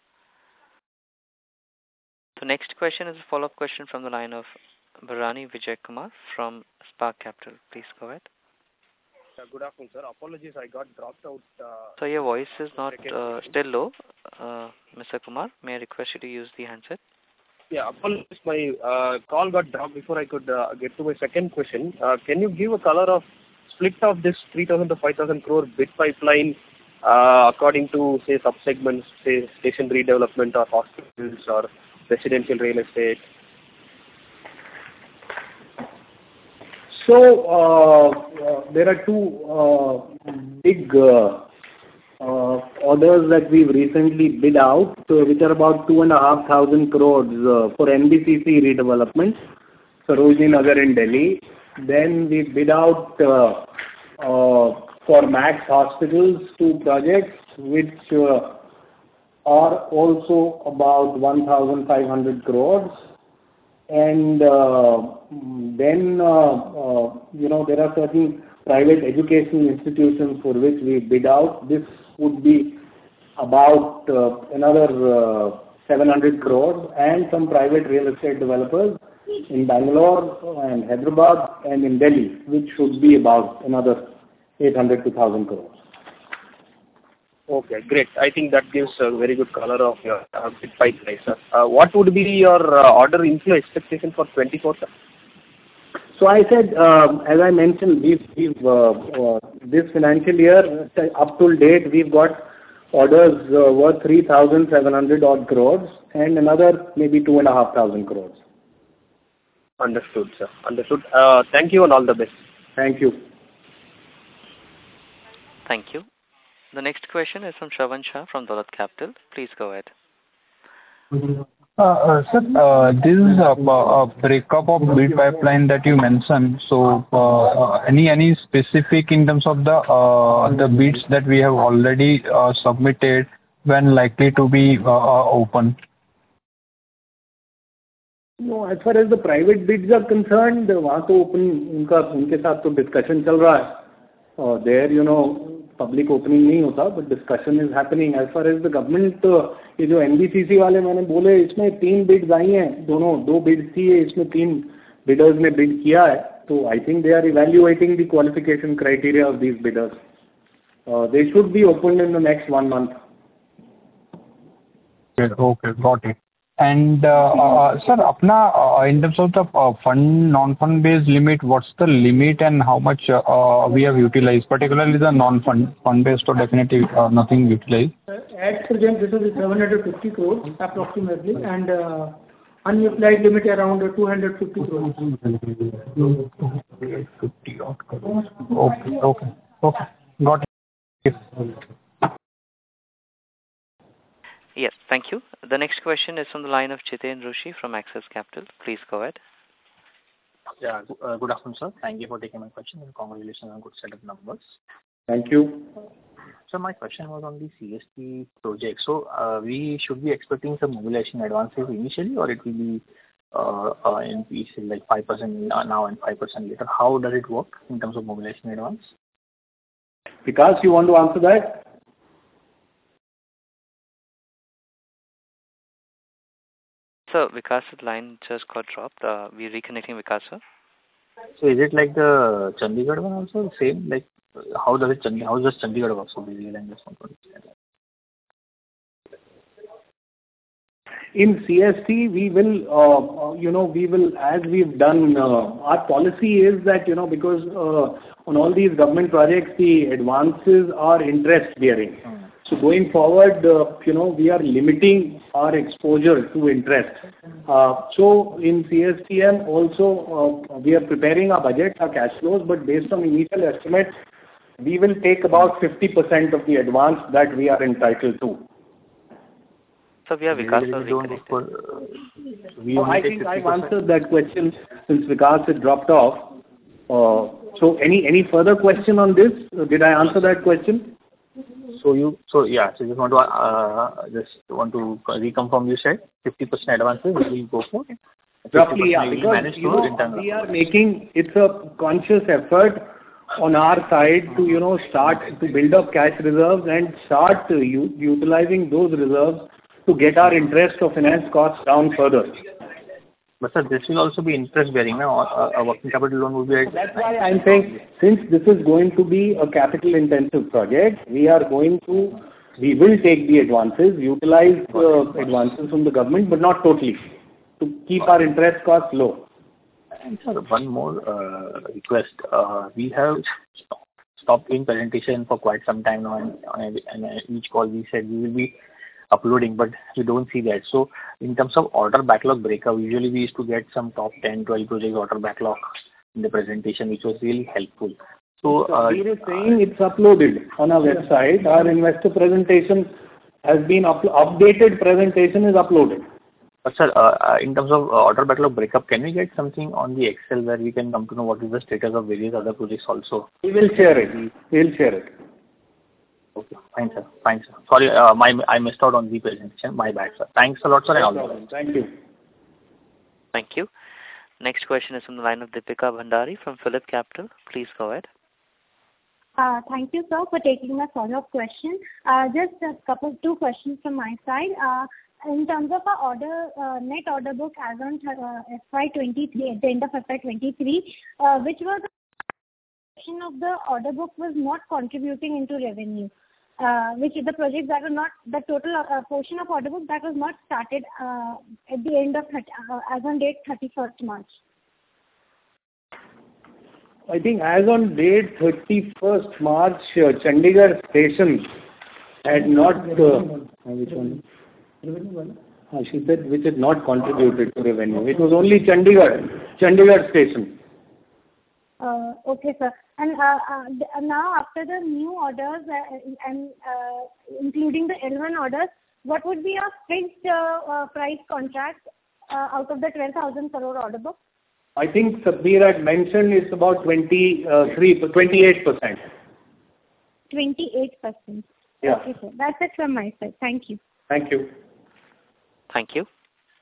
Speaker 1: The next question is a follow-up question from the line of Bharani Vijay Kumar from Spark Capital. Please go ahead.
Speaker 10: Uh, good afternoon, sir. Apologies, I got dropped out. Uh,
Speaker 1: so your voice is not uh, still low, uh, Mister Kumar. May I request you to use the handset?
Speaker 10: Yeah, apologies. My uh, call got dropped before I could uh, get to my second question. Uh, can you give a color of split of this three thousand to five thousand crore bid pipeline uh, according to, say, subsegments, say, station redevelopment or hospitals or residential real estate?
Speaker 3: So, uh, uh, there are two uh, big uh, uh, orders that we've recently bid out, uh, which are about two and a half thousand crores uh, for N B C C redevelopment, Sarojini Nagar in Delhi. Then we bid out uh, uh, for Max Hospitals two projects, which uh, are also about one thousand five hundred crores. And uh, then, uh, uh, you know, there are certain private educational institutions for which we bid out. This would be about uh, another uh, seven hundred crores, and some private real estate developers in Bangalore and Hyderabad and in Delhi, which should be about another eight hundred to one thousand crores.
Speaker 10: Okay, great. I think that gives a very good color of your uh, bid pipeline, sir. Uh, what would be your uh, order inflow expectation for twenty-four, sir?
Speaker 3: So I said, uh, as I mentioned, we've, we've uh, uh, this financial year, up till date, we've got orders uh, were three thousand seven hundred odd crores and another maybe two and a half thousand crores.
Speaker 10: Understood, sir. Understood. Uh, thank you and all the best.
Speaker 3: Thank you.
Speaker 1: Thank you. The next question is from Shravan Shah from Dolat Capital. Please go ahead.
Speaker 5: Uh, uh, sir, uh, this is a, a breakup of bid pipeline that you mentioned. So, uh, uh, any any specific in terms of the uh, the bids that we have already uh, submitted, when likely to be uh, uh, open?
Speaker 3: No, as far as the private bids are concerned, वहाँ तो open उनका उनके साथ तो discussion चल रहा है. Uh, there, you know, public opening नहीं होता, but discussion is happening. As far as the government, ये जो N B C C वाले मैंने बोले, इसमें तीन bids आई हैं, दोनों दो bids थी, इसमें तीन bidders ने bid किया है. तो I think they are evaluating the qualification criteria of these bidders. Uh, they should be opened in the next one month.
Speaker 5: Okay, okay, got it. And uh, uh, sir, अपना uh, in terms of the uh, fund non-fund based limit, what's the limit and how much uh, uh, we have utilized, particularly the non-fund fund based, or definitely uh, nothing utilized?
Speaker 4: At present, this is seven hundred fifty crores approximately, and uh, unutilized limit around two hundred fifty crores.
Speaker 5: fifty odd crores. Okay, okay, okay, got it.
Speaker 1: Yes, thank you. The next question is from the line of Jiten Rushi from Axis Capital. Please go ahead.
Speaker 14: Yeah, uh, good afternoon, sir. Thank you for taking my question and congratulations on good set of numbers.
Speaker 3: Thank you.
Speaker 14: So my question was on the C S T project. So uh, we should be expecting some mobilization advances initially, or it will be uh, uh, in pieces like five percent now and five percent later. How does it work in terms of mobilization advance?
Speaker 3: Vikas, you want to answer that?
Speaker 1: Sir, Vikas's line just got dropped. Uh, we're reconnecting Vikas, sir.
Speaker 14: So is it like the Chandigarh one also same? Like how does it Chandigarh? How does Chandigarh work? So basically, I'm just want to understand.
Speaker 3: In C S T, we will, uh, you know, we will, as we've done, uh, our policy is that, you know, because uh, on all these government projects, the advances are interest bearing. Mm. So going forward, uh, you know, we are limiting our exposure to interest. Uh, so in C S T M also, uh, we are preparing our budget, our cash flows, but based on initial estimates, we will take about fifty percent of the advance that we are entitled to.
Speaker 1: So we have Vikas sir.
Speaker 3: Oh, I think I've answered that question since Vikas had dropped off. Uh, so any any further question on this? Did I answer that question?
Speaker 14: So you, so yeah, so just want to uh, just want to reconfirm. You said fifty percent advances will go for.
Speaker 3: Roughly, yeah, because you know, we are making, it's a conscious effort on our side to, you know, start to build up cash reserves and start uh, u- utilizing those reserves to get our interest or finance costs down further.
Speaker 14: But sir, this will also be interest bearing now. A working capital loan will be.
Speaker 3: That's why I'm saying, since this is going to be a capital intensive project, we are going to, we will take the advances, utilize uh, advances from the government, but not totally, to keep our interest costs low.
Speaker 14: And sir, one more uh, request. Uh, we have stopped doing presentation for quite some time now, and on each call we said we will be uploading, but we don't see that. So in terms of order backlog breakup, usually we used to get some top ten, twelve projects order backlog in the presentation, which was really helpful. So uh,
Speaker 3: we are saying it's uploaded on our website. Our investor presentation has been up- updated. Presentation is uploaded.
Speaker 14: But sir, uh, in terms of order backlog breakup, can we get something on the Excel where we can come to know what is the status of various other projects also?
Speaker 3: We will share it. We will share it.
Speaker 14: Okay, fine sir, fine sir. Sorry, uh, my I missed out on the presentation. My bad, sir. Thanks a lot, sir.
Speaker 3: No
Speaker 14: and all
Speaker 3: problem. Thank you.
Speaker 1: Thank you. Next question is from the line of Deepika Bhandari from Phillip Capital. Please go ahead.
Speaker 8: Uh, thank you, sir, for taking my follow-up question. Uh, just a couple, two questions from my side. Uh, in terms of our order, uh, net order book as on uh, F Y twenty-three, at the end of F Y twenty-three, uh, which was the of the order book was not contributing into revenue, uh, which is the projects that were not, the total uh, portion of order book that was not started uh, at the end of, uh, as on date thirty-first March.
Speaker 3: I think as on date thirty-first March, uh, Chandigarh station had not, uh, which one? Uh, she said which had not contributed to revenue. It was only Chandigarh, Chandigarh station.
Speaker 8: Uh, okay, sir. And uh, uh, now after the new orders uh, and uh, including the L one orders, what would be your fixed uh, uh, price contract uh, out of the twelve thousand crore order book?
Speaker 3: I think Satbir had mentioned it's about twenty-three, twenty-eight percent.
Speaker 8: twenty-eight percent.
Speaker 3: Yeah.
Speaker 8: Okay, sir. That's it from my side. Thank you.
Speaker 3: Thank you.
Speaker 1: Thank you.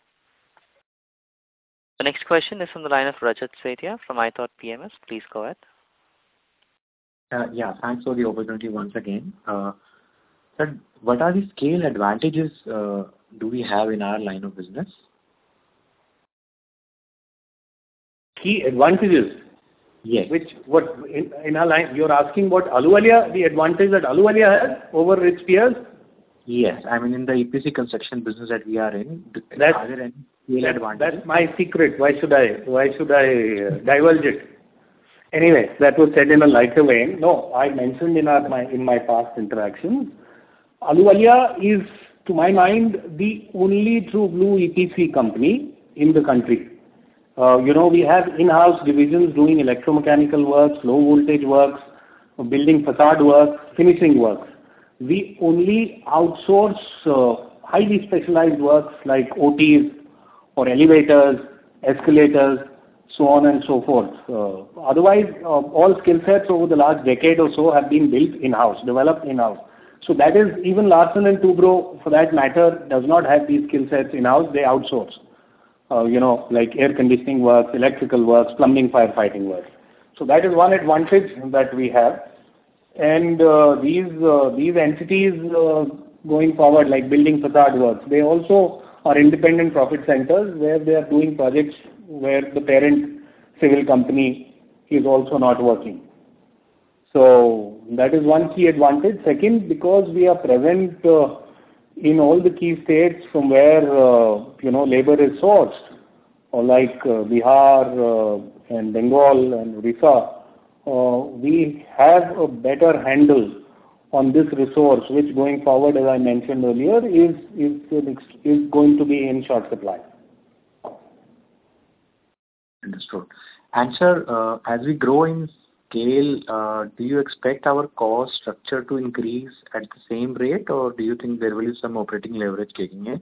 Speaker 1: The next question is from the line of Rajat Sethia from iThought P M S. Please go ahead.
Speaker 12: Uh, yeah, thanks for the opportunity once again. Uh, sir, what are the scale advantages uh, do we have in our line of business?
Speaker 3: Key advantages?
Speaker 12: Yes.
Speaker 3: Which, what, in, in our line, you're asking what Ahluwalia, the advantage that Ahluwalia has over its peers?
Speaker 12: Yes, I mean in the E P C construction business that we are in,
Speaker 3: that's,
Speaker 12: are there any scale
Speaker 3: that,
Speaker 12: advantages?
Speaker 3: That's my secret. Why should I, why should I uh, divulge it? Anyway, that was said in a lighter vein. No, I mentioned in our my in my past interactions, Ahluwalia is, to my mind, the only true blue E P C company in the country. Uh, you know, we have in-house divisions doing electromechanical works, low voltage works, building facade works, finishing works. We only outsource uh, highly specialized works like O Ts or elevators, escalators, so on and so forth. Uh, otherwise, uh, all skill sets over the last decade or so have been built in-house, developed in-house. So that is, even Larsen and Toubro, for that matter, does not have these skill sets in-house, they outsource. Uh, you know, like air conditioning works, electrical works, plumbing, firefighting works. So that is one advantage that we have. And uh, these uh, these entities uh, going forward, like building facade works, they also are independent profit centers where they are doing projects where the parent civil company is also not working. So that is one key advantage. Second, because we are present uh, in all the key states from where uh, you know labor is sourced, or like uh, Bihar uh, and Bengal and Orissa, uh, we have a better handle on this resource, which going forward, as I mentioned earlier, is is is going to be in short supply.
Speaker 12: Understood. And sir, uh, as we grow in scale, uh, do you expect our cost structure to increase at the same rate, or do you think there will be some operating leverage kicking in?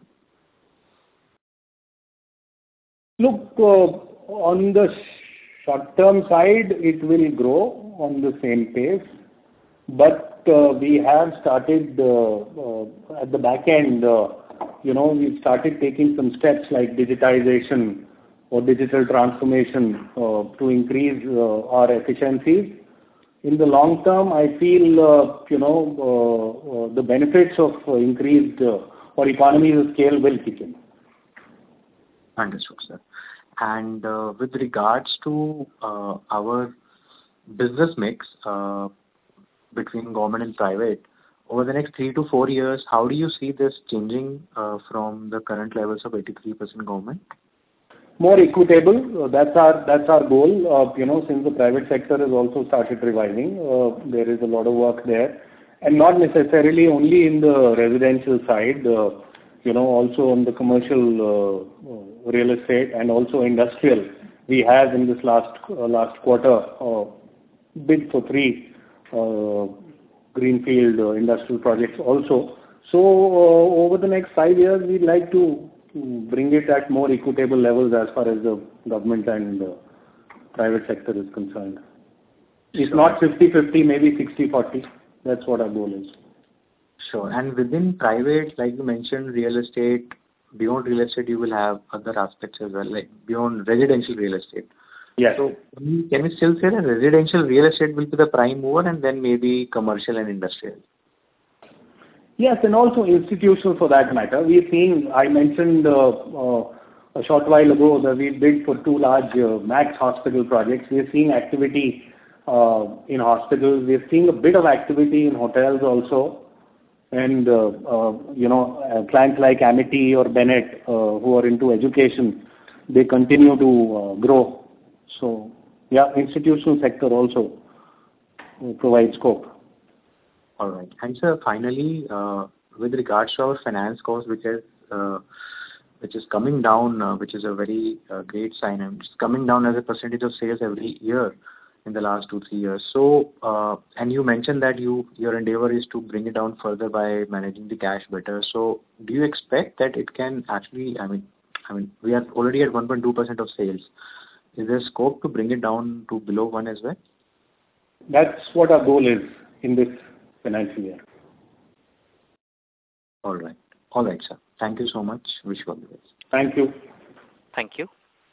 Speaker 3: Look, uh, on the short-term side, it will grow on the same pace, but uh, we have started uh, uh, at the back end, uh, you know, we've started taking some steps like digitization or digital transformation uh, to increase uh, our efficiencies. In the long term, I feel, uh, you know, uh, uh, the benefits of uh, increased uh, or economies of scale will kick in.
Speaker 12: Understood, sir. And uh, with regards to uh, our business mix uh, between government and private, over the next three to four years, how do you see this changing uh, from the current levels of eighty-three percent government?
Speaker 3: More equitable. Uh, that's our that's our goal. Uh, you know, since the private sector has also started reviving, uh, there is a lot of work there, and not necessarily only in the residential side. Uh, you know, also on the commercial uh, real estate and also industrial. We have in this last uh, last quarter uh, bid for three uh, greenfield uh, industrial projects also. So uh, over the next five years, we'd like to bring it at more equitable levels as far as the government and uh, private sector is concerned. It's not fifty fifty, maybe sixty forty. That's what our goal is.
Speaker 12: Sure. And within private, like you mentioned, real estate, beyond real estate, you will have other aspects as well, like beyond residential real estate.
Speaker 3: Yes.
Speaker 12: So can we still say that residential real estate will be the prime mover and then maybe commercial and industrial?
Speaker 3: Yes, and also institutional for that matter. We're seeing, I mentioned uh, uh, a short while ago that we bid for two large uh, Max hospital projects. We're seeing activity uh, in hospitals. We're seeing a bit of activity in hotels also. And, uh, uh, you know, uh, clients like Amity or Bennett uh, who are into education, they continue to uh, grow. So, yeah, institutional sector also uh, provides scope.
Speaker 12: All right. And sir, finally, uh, with regards to our finance cost, which is uh, which is coming down, uh, which is a very uh, great sign, and it's coming down as a percentage of sales every year in the last two, three years. So, uh, and you mentioned that you your endeavor is to bring it down further by managing the cash better. So, do you expect that it can actually, I mean, I mean, we are already at one point two percent of sales. Is there scope to bring it down to below one as well?
Speaker 3: That's what our goal is in this financial year.
Speaker 12: All right. All right, sir. Thank you so much. Wish you all the best.
Speaker 3: Thank you.
Speaker 1: Thank you.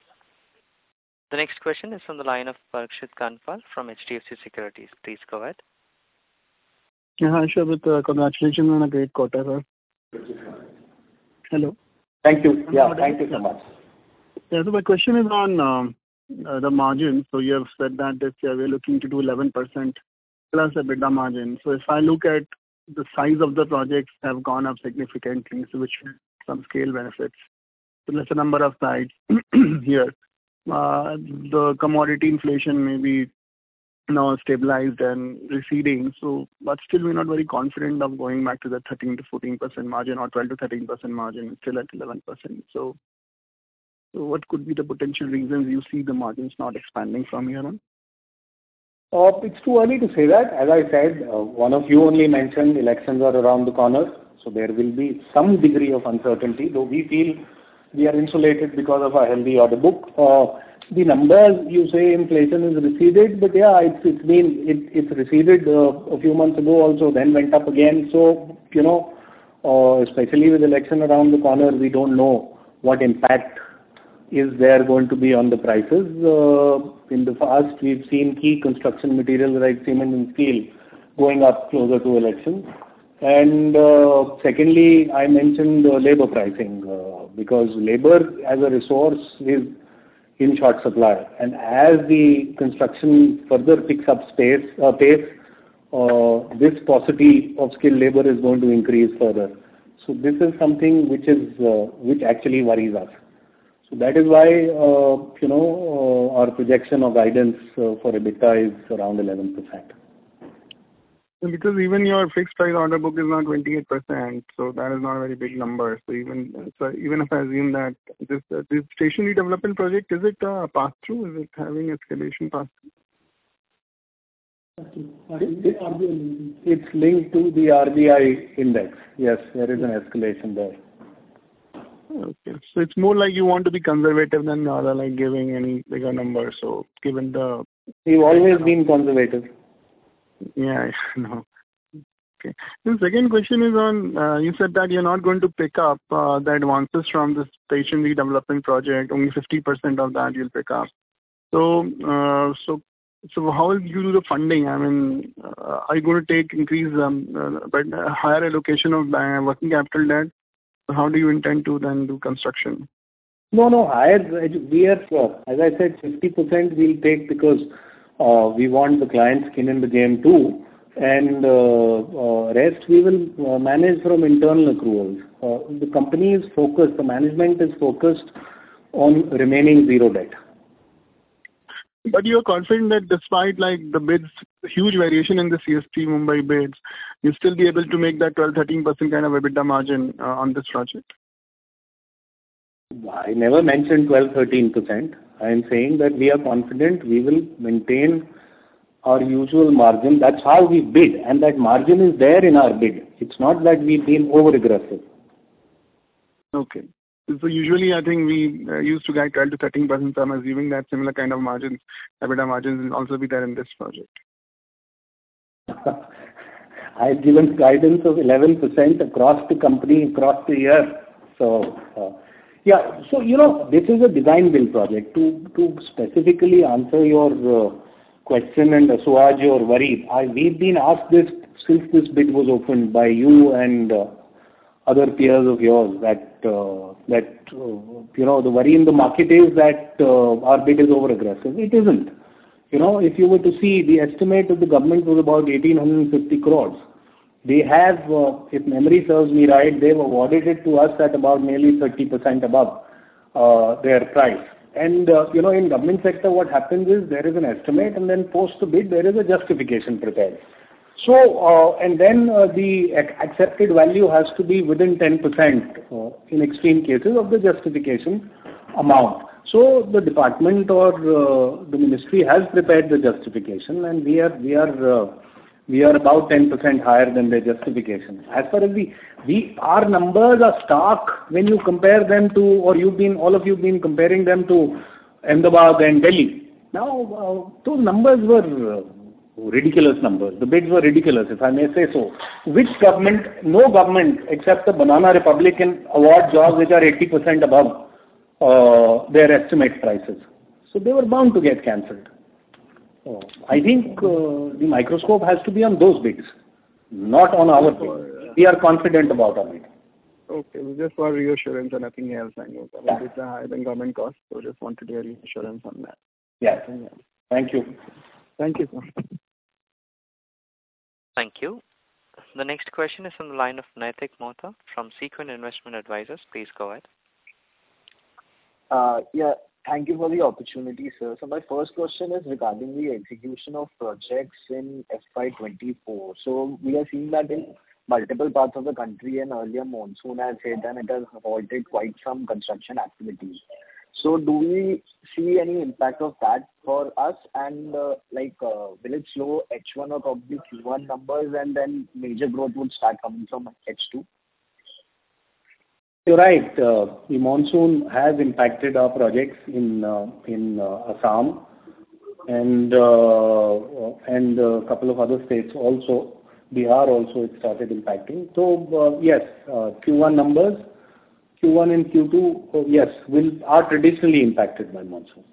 Speaker 1: The next question is from the line of Parikshit Kanpal from H D F C Securities. Please go ahead.
Speaker 15: Yeah, hi, Shobhit. Uh, congratulations on a great quarter, sir. Hello.
Speaker 3: Thank you. Yeah, thank you so much.
Speaker 15: Yeah, so my question is on um, uh, the margin. So you have said that this year we're looking to do eleven percent plus EBITDA margin. So if I look at the size of the projects have gone up significantly, so which some scale benefits. So let's a number of sites here. Uh, the commodity inflation may be now stabilized and receding. So, but still we're not very confident of going back to the thirteen to fourteen percent margin or twelve to thirteen percent margin, still at eleven percent. So, so what could be the potential reasons you see the margins not expanding from here on?
Speaker 3: Uh, it's too early to say that. As I said, uh, one of you only mentioned elections are around the corner. So there will be some degree of uncertainty, though we feel we are insulated because of our healthy order book. Uh, the numbers, you say inflation is receded, but yeah, it's, it's been, it, it's receded uh, a few months ago also, then went up again. So, you know, uh, especially with election around the corner, we don't know what impact is there going to be on the prices. Uh, in the past, we've seen key construction materials like cement and steel going up closer to elections. And uh, secondly, I mentioned uh, labor pricing uh, because labor as a resource is in short supply. And as the construction further picks up space, uh, pace, uh, this paucity of skilled labor is going to increase further. So this is something which is uh, which actually worries us. So that is why uh, you know uh, our projection or guidance uh, for EBITDA is around eleven percent.
Speaker 15: Because even your fixed price order book is not twenty-eight percent, so that is not a very big number. So even so even if I assume that this uh, this stationary development project, is it a pass through? Is it having escalation pass through?
Speaker 3: It's linked to the R B I index. Yes, there is an escalation there.
Speaker 15: Okay, so it's more like you want to be conservative than rather like giving any bigger number. So given the
Speaker 3: we've always been conservative.
Speaker 15: Yeah, I know. Okay. The second question is on, uh, you said that you're not going to pick up uh, the advances from the stationary development project, only fifty percent of that you'll pick up. So, uh, so, so how will you do the funding? I mean, uh, are you going to take increase, um, uh, but uh, higher allocation of uh, working capital debt? How do you intend to then do construction?
Speaker 3: No, no, higher, we are, as I said, fifty percent we'll take because Uh, we want the client skin in the game too, and uh, uh, rest we will uh, manage from internal accruals. Uh, the company is focused, the management is focused on remaining zero debt.
Speaker 15: But you are confident that despite like the bids, huge variation in the C S T Mumbai bids, you'll still be able to make that twelve to thirteen percent kind of EBITDA margin uh, on this project?
Speaker 3: I never mentioned twelve to thirteen percent. I am saying that we are confident we will maintain our usual margin. That's how we bid, and that margin is there in our bid. It's not that we've been over-aggressive.
Speaker 15: Okay. So usually I think we uh, used to guide twelve to thirteen percent, so I'm assuming that similar kind of margins, EBITDA margins will also be there in this project.
Speaker 3: I've given guidance of eleven percent across the company, across the year. So, uh, Yeah, so, you know, this is a design build project. To to specifically answer your uh, question and assuage your worry, I, we've been asked this since this bid was opened by you and uh, other peers of yours that, uh, that uh, you know, the worry in the market is that uh, our bid is over-aggressive. It isn't. You know, if you were to see, the estimate of the government was about eighteen fifty crores. They have, uh, if memory serves me right, they've awarded it to us at about nearly thirty percent above uh, their price. And, uh, you know, in government sector, what happens is there is an estimate and then post the bid, there is a justification prepared. So, uh, and then uh, the ac- accepted value has to be within ten percent uh, in extreme cases of the justification amount. So the department or uh, the ministry has prepared the justification, and we are we are uh, we are about ten percent higher than the justification. As far as the we our numbers are stark when you compare them to, or you've been all of you been comparing them to Ahmedabad and Delhi. Now uh, those numbers were. Uh, ridiculous numbers. The bids were ridiculous, if I may say so. Which government, no government except the Banana Republic can award jobs which are eighty percent above uh, their estimate prices. So they were bound to get cancelled. Uh, I think uh, the microscope has to be on those bids, not on our bid. We are confident about our bid.
Speaker 15: Okay, well, just for reassurance and nothing else. I know some bids are higher than government costs, so just wanted your reassurance on that.
Speaker 3: Yeah. Thank you.
Speaker 15: Thank you, sir.
Speaker 1: Thank you. The next question is from the line of Naitik Mohta from Sequent Investment Advisors. Please go ahead.
Speaker 16: Uh, yeah, thank you for the opportunity, sir. So my first question is regarding the execution of projects in F Y twenty-four. So we are seeing that in multiple parts of the country, and earlier monsoon has hit and it has halted quite some construction activities. So do we see any impact of that for us, and uh, like uh, will it slow H one or probably Q one numbers, and then major growth would start coming from H two?
Speaker 3: You're right. Uh, the monsoon has impacted our projects in uh, in uh, Assam and uh, and a couple of other states also. Bihar also it started impacting. So uh, yes, uh, Q one numbers. Q one and Q two, oh, yes, will are traditionally impacted by monsoon.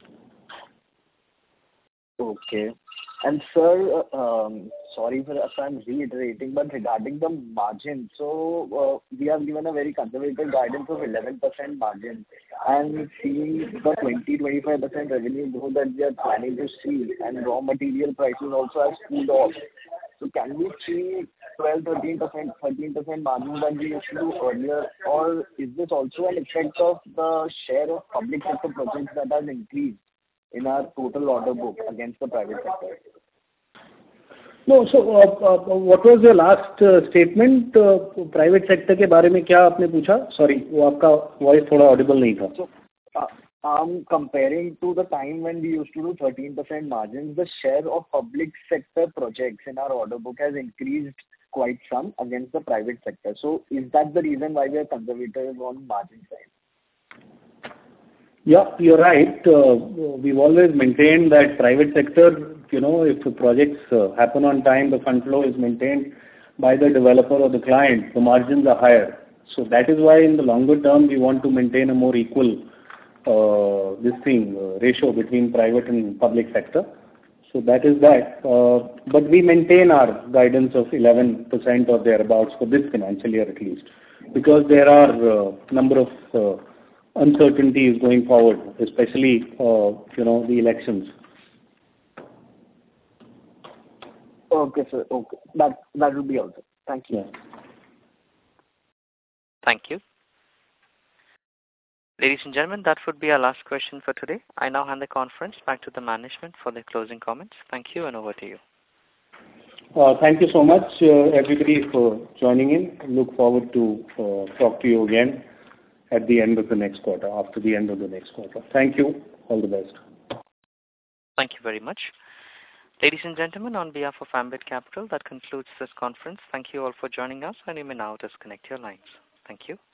Speaker 16: Okay. And sir, uh, um, sorry for if I'm reiterating, but regarding the margin, so uh, we have given a very conservative guidance of eleven percent margin, and seeing the twenty to twenty-five percent revenue growth that we are planning to see, and raw material prices also have cooled off. So can we see twelve, thirteen percent, thirteen percent margin that we used to do earlier, or is this also an effect of the share of public sector projects that has increased in our total order book against the private sector?
Speaker 3: No, so uh, uh, what was your last uh, statement? Uh, private sector के बारे में क्या आपने पूछा? Sorry, वो आपका voice थोड़ा audible नहीं था.
Speaker 16: So, uh, Um, comparing to the time when we used to do thirteen percent margins, the share of public sector projects in our order book has increased quite some against the private sector. So is that the reason why we are conservative on margin side?
Speaker 3: Yeah, you're right. Uh, we've always maintained that private sector, you know, if the projects uh, happen on time, the fund flow is maintained by the developer or the client, the margins are higher. So that is why in the longer term we want to maintain a more equal Uh, this thing, uh, ratio between private and public sector. So that is that. Uh, but we maintain our guidance of eleven percent or thereabouts for this financial year at least, because there are a uh, number of uh, uncertainties going forward, especially, uh, you know, the elections.
Speaker 16: Okay, sir. Okay. That, that will be all, sir. Thank you.
Speaker 3: Yeah.
Speaker 1: Thank you. Ladies and gentlemen, that would be our last question for today. I now hand the conference back to the management for their closing comments. Thank you, and over to you.
Speaker 3: Uh, thank you so much, uh, everybody, for joining in. Look forward to uh, talk to you again at the end of the next quarter, after the end of the next quarter. Thank you. All the best.
Speaker 1: Thank you very much. Ladies and gentlemen, on behalf of Ambit Capital, that concludes this conference. Thank you all for joining us, and you may now disconnect your lines. Thank you.